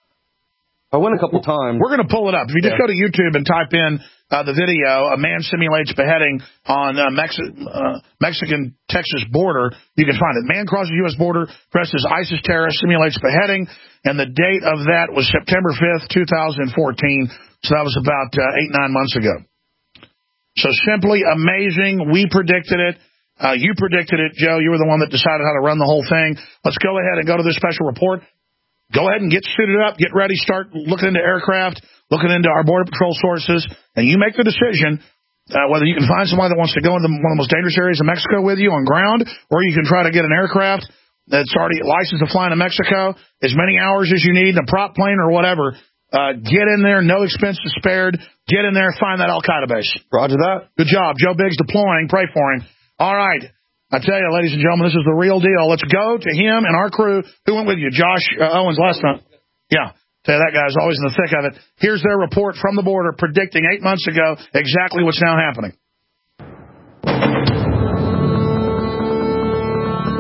I went a couple times. We're going to pull it up. If you just go to YouTube and type in the video, a man simulates beheading on Mexican-Texas border, you can find it. Man crosses U.S. border, dressed as ISIS terrorist, simulates beheading, and the date of that was September 5th, 2014, so that was about 8-9 months ago. So simply amazing. We predicted it. You predicted it, Joe. You were the one that decided how to run the whole thing. Let's go ahead and go to this special report. Go ahead and get suited up, get ready, start looking into aircraft, looking into our Border Patrol sources, and you make the decision whether you can find somebody that wants to go into one of the most dangerous areas of Mexico with you on ground, or you can try to get an aircraft that's already licensed to fly into Mexico, as many hours as you need, in a prop plane or whatever. Get in there, no expenses spared. Get in there, find that Al-Qaeda base. Roger that. Good job. Joe Biggs deploying. Pray for him. All right. I tell you, ladies and gentlemen, this is the real deal. Let's go to him and our crew. Who went with you? Josh Owens last time. Yeah. Tell you, that guy's always in the thick of it. Here's their report from the border predicting 8 months ago exactly what's now happening.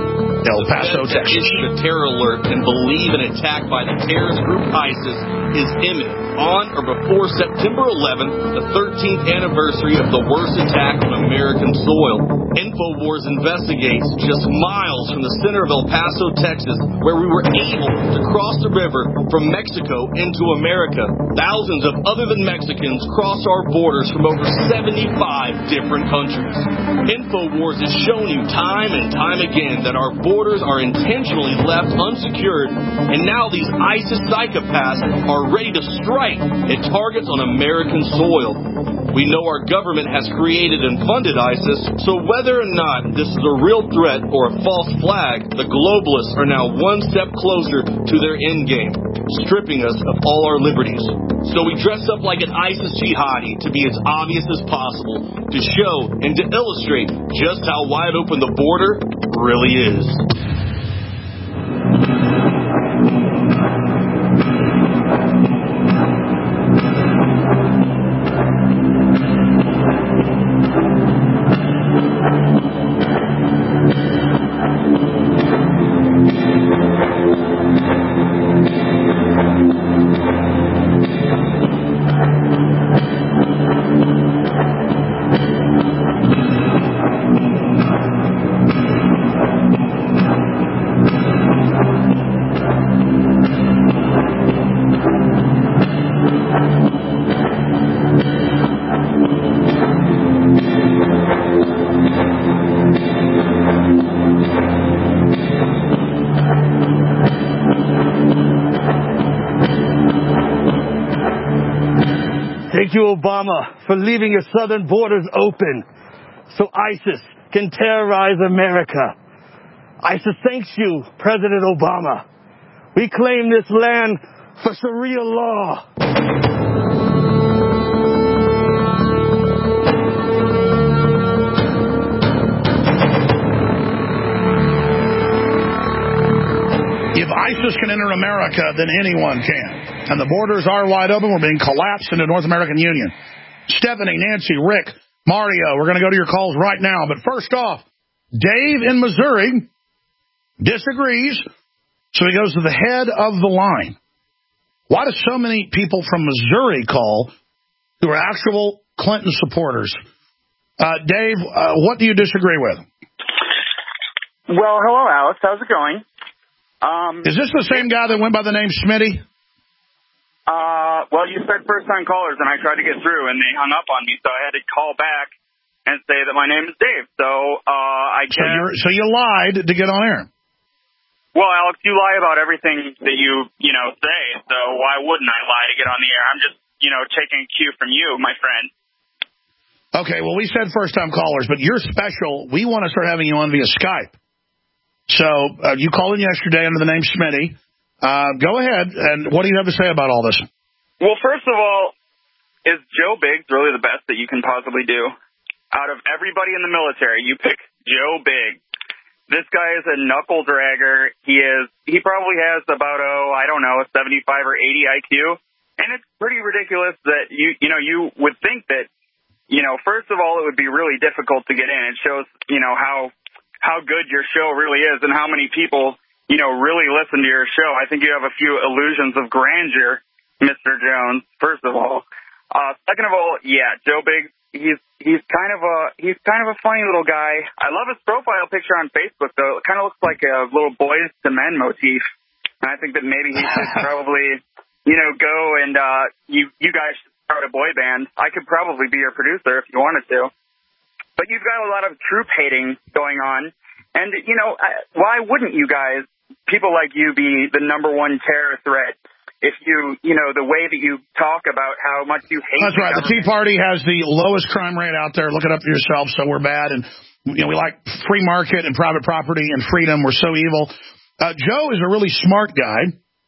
El Paso, Texas. Issue a terror alert and believe an attack by the terrorist group ISIS is imminent on or before September 11th, the 13th anniversary of the worst attack on American soil. InfoWars investigates just miles from the center of El Paso, Texas, where we were able to cross the river from Mexico into America. Thousands of other than Mexicans cross our borders from over 75 different countries. InfoWars has shown you time and time again that our borders are intentionally left unsecured, and now these ISIS psychopaths are ready to strike at targets on American soil. We know our government has created and funded ISIS, so whether or not this is a real threat or a false flag, the globalists are now one step closer to their end game, stripping us of all our liberties. So we dress up like an ISIS jihadi to be as obvious as possible, to show and to illustrate just how wide open the border really is. Thank you, Obama, for leaving your southern borders open so ISIS can terrorize America. ISIS thanks you, President Obama. We claim this land for Sharia law. If ISIS can enter America, then anyone can. And the borders are wide open. We're being collapsed into North American Union. Stephanie, Nancy, Rick, Mario, we're going to go to your calls right now. But first off, Dave in Missouri disagrees, so he goes to the head of the line. Why do so many people from Missouri call who are actual Clinton supporters? Dave, what do you disagree with? Well, hello, Alex. How's it going? Is this the same guy that went by the name Smitty? Well, you said first-time callers, and I tried to get through, and they hung up on me, so I had to call back and say that my name is Dave. So I guess... So you lied to get on air. Well, Alex, you lie about everything that you say, so why wouldn't I lie to get on the air? I'm just, taking a cue from you, my friend. Okay, well, we said first-time callers, but you're special. We want to start having you on via Skype. So you called in yesterday under the name Smitty. Go ahead, and what do you have to say about all this? Well, first of all, is Joe Biggs really the best that you can possibly do? Out of everybody in the military, you pick Joe Biggs. This guy is a knuckle dragger. He probably has about, a 75 or 80 IQ. And it's pretty ridiculous that you would think that, first of all, it would be really difficult to get in. It shows, how good your show really is and how many people, really listen to your show. I think you have a few illusions of grandeur, Mr. Jones, first of all. Second of all, yeah, Joe Biggs, he's kind of a funny little guy. I love his profile picture on Facebook, though. It kind of looks like a little Boys to Men motif. And I think that maybe he should probably, go and you guys should start a boy band. I could probably be your producer if you wanted to. But you've got a lot of troop hating going on. And, why wouldn't you guys, people like you, be the number one terror threat if the way that you talk about how much you hate That's right. The Tea Party has the lowest crime rate out there. Look it up for yourself, so we're bad. And, we like free market and private property and freedom. We're so evil. Joe is a really smart guy,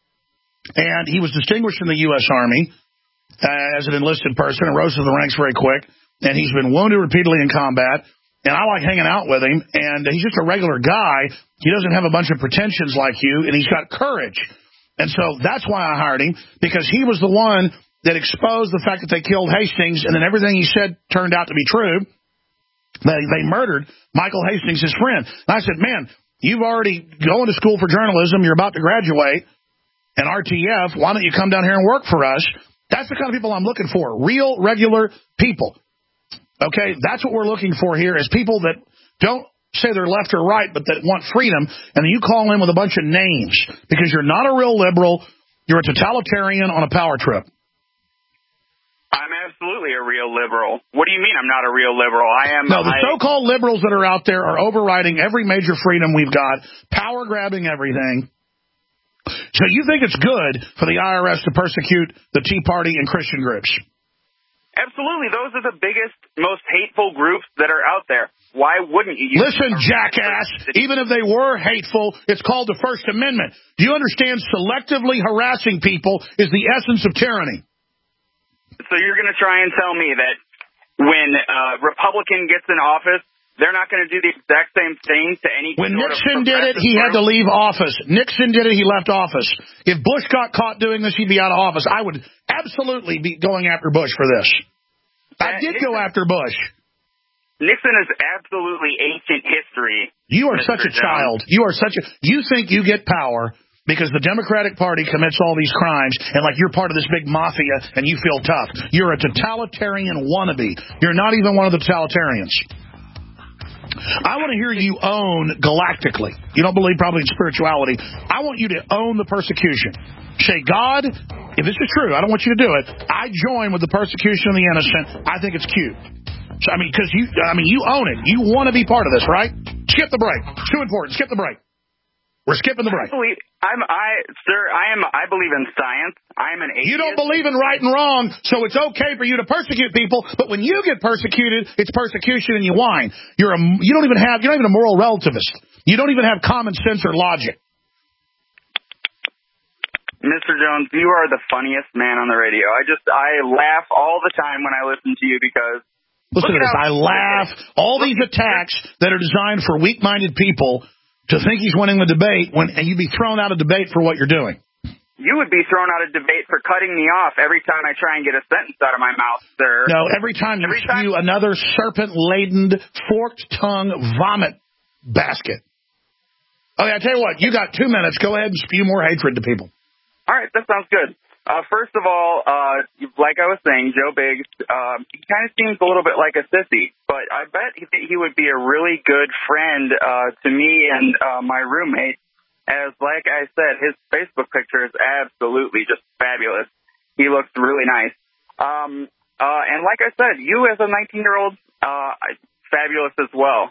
and he was distinguished in the U.S. Army as an enlisted person and rose through the ranks very quick. And he's been wounded repeatedly in combat. And I like hanging out with him, and he's just a regular guy. He doesn't have a bunch of pretensions like you, and he's got courage. And so that's why I hired him, because he was the one that exposed the fact that they killed Hastings, and then everything he said turned out to be true. They murdered Michael Hastings, his friend. And I said, man, You've already going to school for journalism. You're about to graduate. And RTF, why don't you come down here and work for us? That's the kind of people I'm looking for. Real, regular people. Okay? That's what we're looking for here is people that don't say they're left or right, but that want freedom. And then you call in with a bunch of names because you're not a real liberal. You're a totalitarian on a power trip. I'm absolutely a real liberal. What do you mean I'm not a real liberal? I am. No, the so-called liberals that are out there are overriding every major freedom we've got, power-grabbing everything. So you think it's good for the IRS to persecute the Tea Party and Christian groups? Absolutely. Those are the biggest, most hateful groups that are out there. Why wouldn't you? Listen, jackass, even if they were hateful, it's called the First Amendment. Do you understand selectively harassing people is the essence of tyranny? So you're going to try and tell me that when a Republican gets in office, they're not going to do the exact same thing to any. When Nixon did it, he had to leave office. Nixon did it, he left office. If Bush got caught doing this, he'd be out of office. I would absolutely be going after Bush for this. I did go after Bush. Nixon is absolutely ancient history. You are such a child. You are such a. You think you get power because the Democratic Party commits all these crimes and like you're part of this big mafia and you feel tough. You're a totalitarian wannabe. You're not even one of the totalitarians. I want to hear you own galactically. You don't believe probably in spirituality. I want you to own the persecution. Say, God, if this is true, I don't want you to do it. I join with the persecution of the innocent. I think it's cute. So, because you own it. You want to be part of this, right? Skip the break. It's too important. Skip the break. We're skipping the break. I believe in science. I'm an atheist. You don't believe in right and wrong, so it's okay for you to persecute people. But when you get persecuted, it's persecution and you whine. You're not even a moral relativist. You don't even have common sense or logic. Mr. Jones, you are the funniest man on the radio. I laugh all the time when I listen to you because. Listen to this. I laugh. All these attacks that are designed for weak-minded people to think he's winning the debate and you'd be thrown out of debate for what you're doing. You would be thrown out of debate for cutting me off every time I try and get a sentence out of my mouth, sir. No, every time you spew another serpent-laden, forked-tongue vomit basket. Okay, I tell you what. You got 2 minutes. Go ahead and spew more hatred to people. All right, that sounds good. First of all, like I was saying, Joe Biggs, he kind of seems a little bit like a sissy, but I bet he would be a really good friend to me and my roommate, as like I said, his Facebook picture is absolutely just fabulous. He looks really nice. And like I said, you as a 19-year-old, fabulous as well.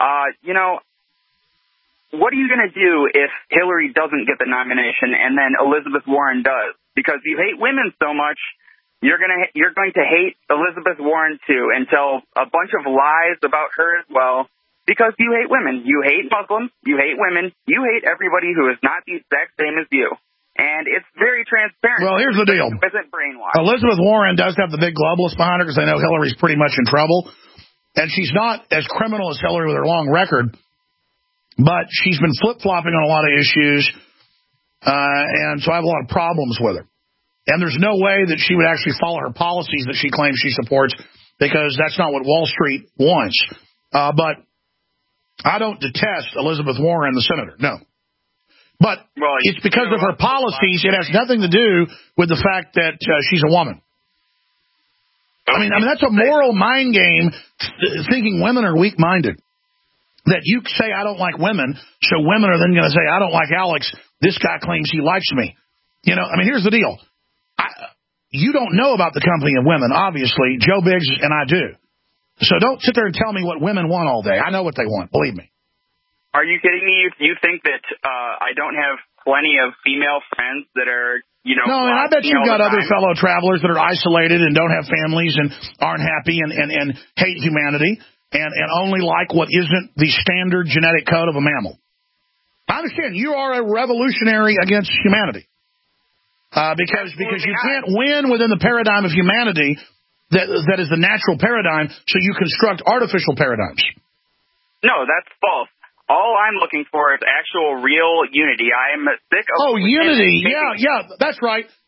What are you going to do if Hillary doesn't get the nomination and then Elizabeth Warren does? Because you hate women so much, you're going to hate Elizabeth Warren too and tell a bunch of lies about her as well because you hate women. You hate Muslims. You hate women. You hate everybody who is not the exact same as you. And it's very transparent. Well, here's the deal. Isn't brainwashed. Elizabeth Warren does have the big globalists behind her because they know Hillary's pretty much in trouble. And she's not as criminal as Hillary with her long record. But she's been flip-flopping on a lot of issues, and so I have a lot of problems with her. And there's no way that she would actually follow her policies that she claims she supports because that's not what Wall Street wants. But I don't detest Elizabeth Warren, the senator, no. But it's because of her policies. It has nothing to do with the fact that she's a woman. I mean, that's a moral mind game, thinking women are weak-minded. That you say I don't like women, so women are then going to say I don't like Alex. This guy claims he likes me. Here's the deal. You don't know about the company of women, obviously. Joe Biggs and I do. So don't sit there and tell me what women want all day. I know what they want. Believe me. Are you kidding me? You think that I don't have plenty of female friends that are, No, and I bet you've got other fellow travelers that are isolated and don't have families and aren't happy and hate humanity. And only like what isn't the standard genetic code of a mammal. I understand you are a revolutionary against humanity. Because you can't win within the paradigm of humanity that is the natural paradigm, so you construct artificial paradigms. No, that's false. All I'm looking for is actual real unity. I am sick of... Oh, unity. Yeah, that's right.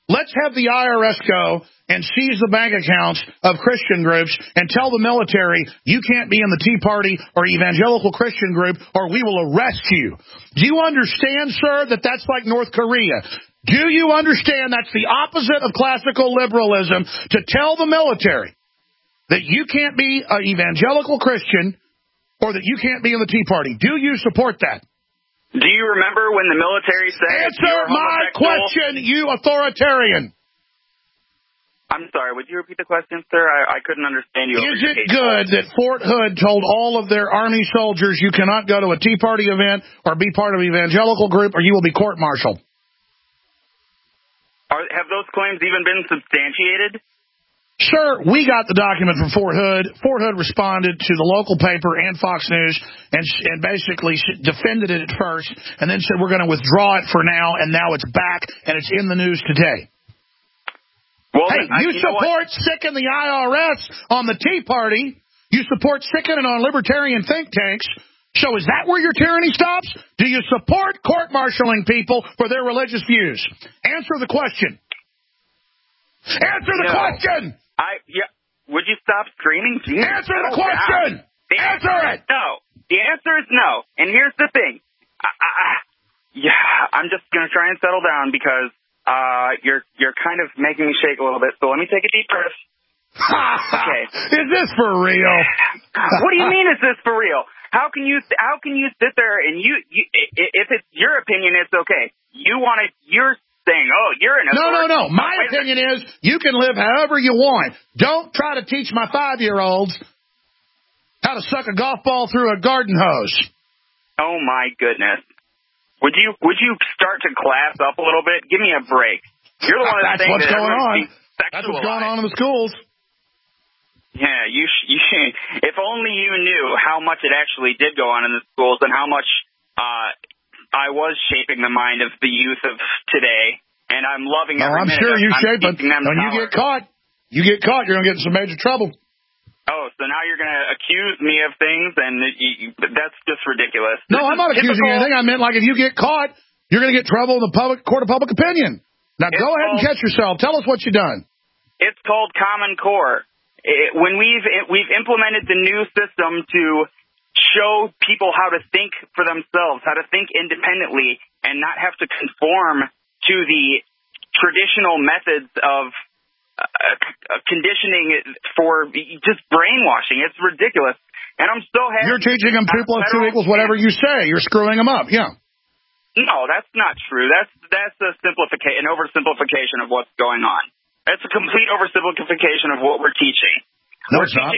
Let's have the IRS go and seize the bank accounts of Christian groups and tell the military you can't be in the Tea Party or evangelical Christian group or we will arrest you. Do you understand, sir, that that's like North Korea? Do you understand that's the opposite of classical liberalism to tell the military that you can't be an evangelical Christian or that you can't be in the Tea Party? Do you support that? Do you remember when the military said... Answer my question, you authoritarian. I'm sorry, would you repeat the question, sir? I couldn't understand you. Is it good that Fort Hood told all of their Army soldiers you cannot go to a Tea Party event or be part of an evangelical group or you will be court-martialed? Have those claims even been substantiated? Sir, we got the document from Fort Hood. Fort Hood responded to the local paper and Fox News and basically defended it at first and then said we're going to withdraw it for now, and now it's back and it's in the news today. Well, hey, you support sicking the IRS on the Tea Party. You support sicking it on libertarian think tanks. So is that where your tyranny stops? Do you support court-martialing people for their religious views? Answer the question. Answer the question. Would you stop screaming? Jesus, answer the question. Answer it. No. The answer is no. And here's the thing. I'm just going to try and settle down because you're kind of making me shake a little bit. So let me take a deep breath. Okay. Is this for real? What do you mean? Is this for real? How can you sit there and you if it's your opinion, it's okay. You're saying, oh, you're an authority. No. My opinion is you can live however you want. Don't try to teach my 5-year-olds how to suck a golf ball through a garden hose. Oh my goodness. Would you start to class up a little bit? Give me a break. You're the one that's saying what's that going on. That's what's going on in the schools. Yeah, you if only you knew how much it actually did go on in the schools and how much I was shaping the mind of the youth of today, and I'm loving every minute. I'm sure you shape it. When you get caught, you're going to get in some major trouble. Oh, so now you're going to accuse me of things, and that's just ridiculous. No, I'm not accusing you of anything. I meant like if you get caught, you're going to get trouble in the court of public opinion. Now go ahead and catch yourself. Tell us what you've done. It's called Common Core. When we've implemented the new system to show people how to think for themselves, how to think independently, and not have to conform to the traditional methods of conditioning for just brainwashing. It's ridiculous. And I'm so happy. You're teaching them 2 + 2 = whatever you say. You're screwing them up. Yeah. No, that's not true. That's a an oversimplification of what's going on. That's a complete oversimplification of what we're teaching. No, it's not.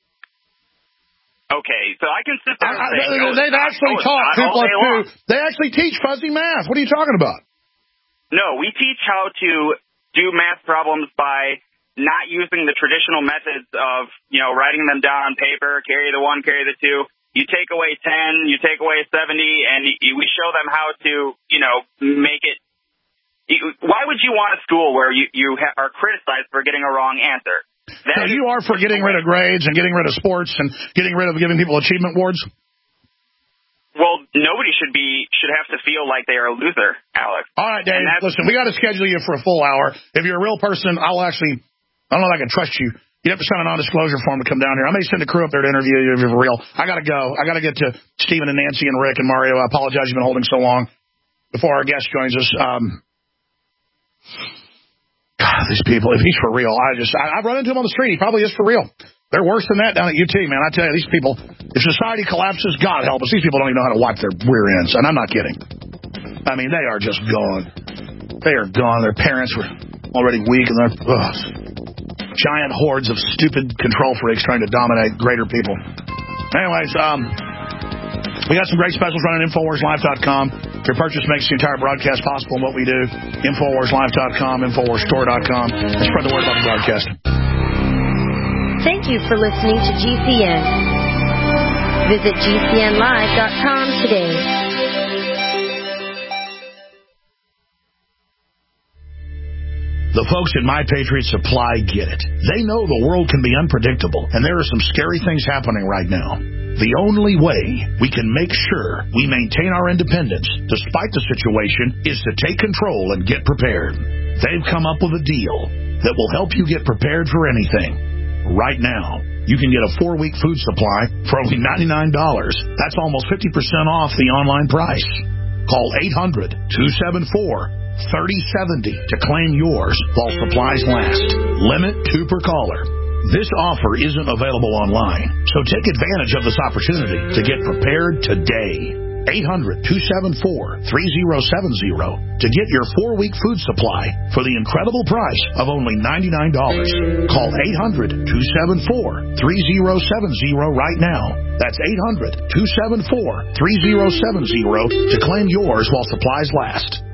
Okay, so I can sit there and say... They've actually taught 2 + 2. They actually teach fuzzy math. What are you talking about? No, we teach how to do math problems by not using the traditional methods of, writing them down on paper, carry the 1, carry the 2. You take away 10, you take away 70, and we show them how to, make it... Why would you want a school where you are criticized for getting a wrong answer? So you are for getting rid of grades and getting rid of sports and getting rid of giving people achievement awards? Well, nobody should have to feel like they are a loser, Alex. All right, Dave, listen, we got to schedule you for a full hour. If you're a real person, I don't know if I can trust you. You'd have to sign a non-disclosure form to come down here. I may send a crew up there to interview you if you're for real. I got to go. I got to get to Stephen and Nancy and Rick and Mario. I apologize you've been holding so long before our guest joins us. God, these people, if he's for real, I've run into him on the street. He probably is for real. They're worse than that down at UT, man. I tell you, these people, if society collapses, God help us, these people don't even know how to wipe their rear ends. And I'm not kidding. I mean, they are just gone. They are gone. Their parents were already weak, and they're giant hordes of stupid control freaks trying to dominate greater people. Anyways, we got some great specials running at InfoWarsLive.com. Your purchase makes the entire broadcast possible in what we do. InfoWarsLive.com, InfoWarsStore.com. And spread the word about the broadcast. Thank you for listening to GCN. Visit GCNlive.com today. The folks at My Patriot Supply get it. They know the world can be unpredictable, and there are some scary things happening right now. The only way we can make sure we maintain our independence, despite the situation, is to take control and get prepared. They've come up with a deal that will help you get prepared for anything. Right now, you can get a 4-week food supply for only $99. That's almost 50% off the online price. Call 800-274-3070 to claim yours while supplies last. Limit 2 per caller. This offer isn't available online, so take advantage of this opportunity to get prepared today. 800-274-3070 to get your 4-week food supply for the incredible price of only $99. Call 800-274-3070 right now. That's 800-274-3070 to claim yours while supplies last.